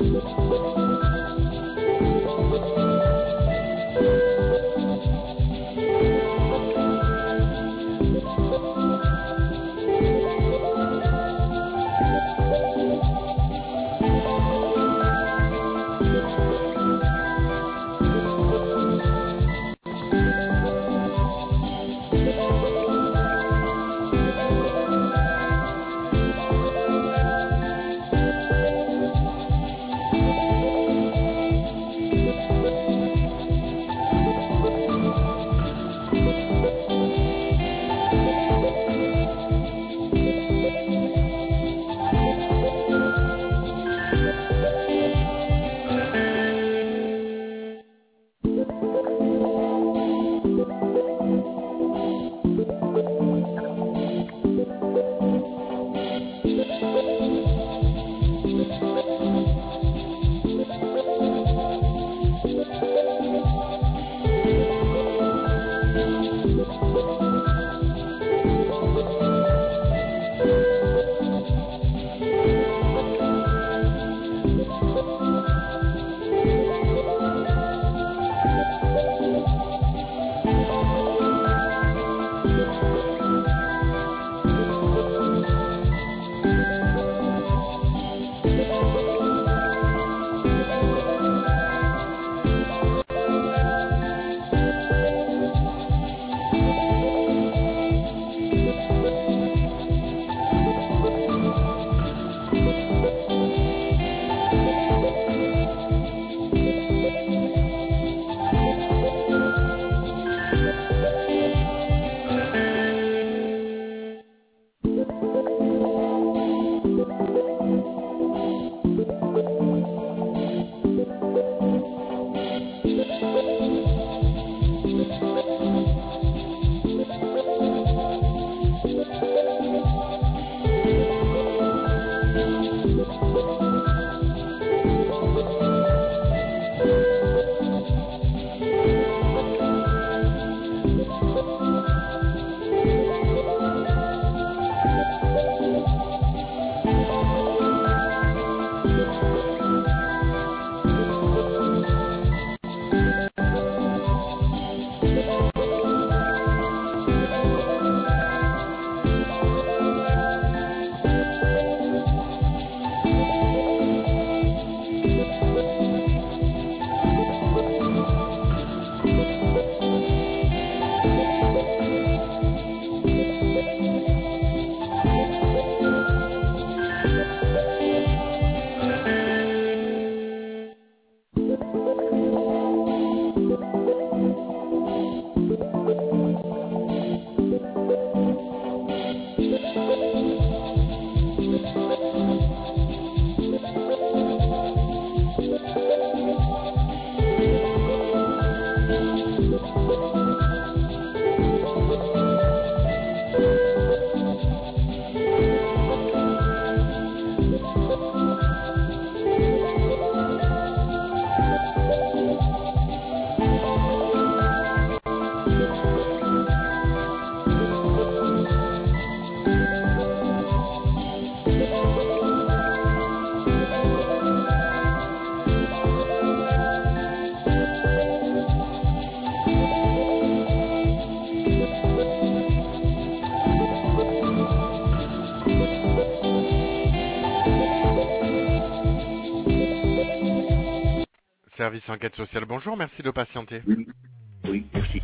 Service enquête sociale, bonjour, merci de patienter. Oui, oui, merci.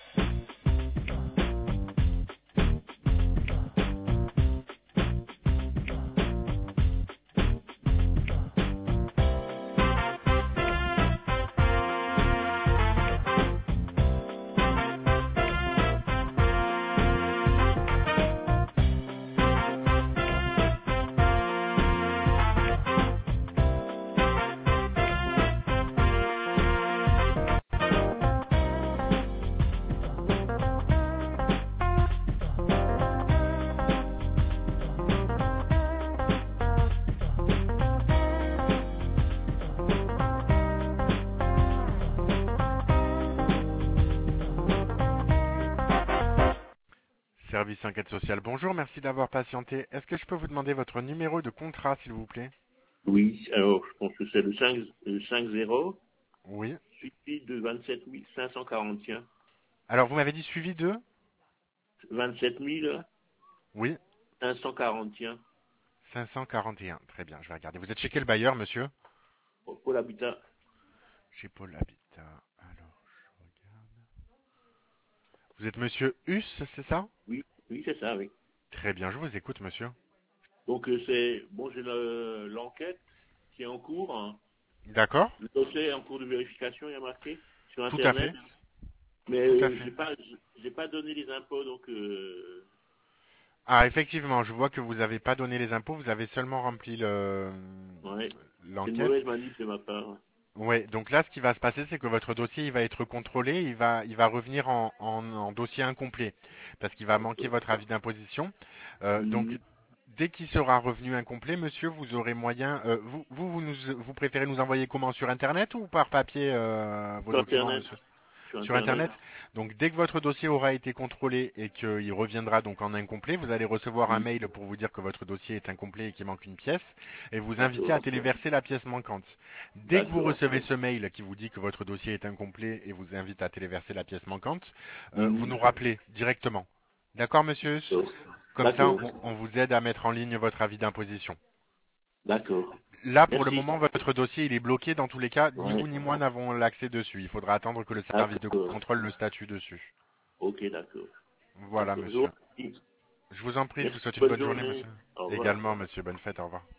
Service enquête sociale, bonjour, merci d'avoir patienté. Est-ce que je peux vous demander votre numéro de contrat, s'il vous plaît? Oui, alors je pense que c'est le 5-0, Oui. suivi de 27 541. Alors, vous m'avez dit suivi de? 27 Oui. 541 541. Très bien, je vais regarder. Vous êtes chez quel bailleur, monsieur? pour l'habitat. Chez Paul Habitat. Alors, je regarde. Vous êtes monsieur Hus, c'est ça? Oui, oui, c'est ça, oui. Très bien, je vous écoute, monsieur. Donc j'ai l'enquête qui est en cours, hein. D'accord? Le dossier est en cours de vérification, il y a marqué sur Tout à Internet. fait. Mais Tout à fait. j'ai pas donné les impôts, donc Ah, effectivement, je vois que vous n'avez pas donné les impôts, vous avez seulement rempli ouais, c'est une l'enquête. mauvaise manip de ma part. Ouais, donc là, ce qui va se passer, c'est que votre dossier, il va être contrôlé, il va revenir en dossier incomplet, parce qu'il va manquer D'accord. votre avis d'imposition. Donc, Mhm. dès qu'il sera revenu incomplet, monsieur, vous aurez moyen. Vous préférez nous envoyer comment sur Internet ou par papier vos Sur documents, Internet, monsieur? sur Sur Internet. Internet. Donc dès que votre dossier aura été contrôlé et qu'il reviendra donc en incomplet, vous allez recevoir un Mhm. mail pour vous dire que votre dossier est incomplet et qu'il manque une pièce et vous inviter à D'accord, téléverser la pièce manquante. Dès que vous d'accord. recevez ce mail qui vous dit que votre dossier est incomplet et vous invite à téléverser la pièce manquante, vous Mhm. nous rappelez directement. D'accord, monsieur? D'accord, Comme ça, d'accord, on vous aide à mettre en ligne votre avis d'imposition. d'accord. Là, pour le Merci. moment, votre dossier, il est bloqué. Dans tous les cas, ni Ouais, vous ni moi n'avons l'accès dessus. Il faudra attendre que le service de d'accord. contrôle le statue dessus. Ok, d'accord. Voilà, D'accord. Je vous monsieur. remercie. Je vous en prie, je vous Merci. souhaite une Bonne bonne journée, journée. monsieur. Au revoir. Également, monsieur. Bonne fête, au revoir.